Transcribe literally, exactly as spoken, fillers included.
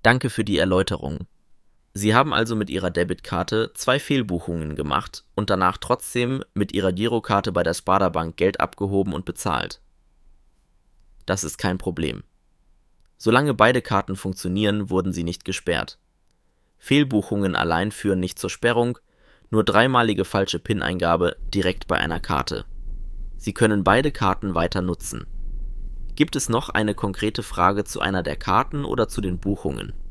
Danke für die Erläuterung. Sie haben also mit Ihrer Debitkarte zwei Fehlbuchungen gemacht und danach trotzdem mit Ihrer Girokarte bei der Sparda-Bank Geld abgehoben und bezahlt. Das ist kein Problem. Solange beide Karten funktionieren, wurden sie nicht gesperrt. Fehlbuchungen allein führen nicht zur Sperrung, nur dreimalige falsche PIN-Eingabe direkt bei einer Karte. Sie können beide Karten weiter nutzen. Gibt es noch eine konkrete Frage zu einer der Karten oder zu den Buchungen?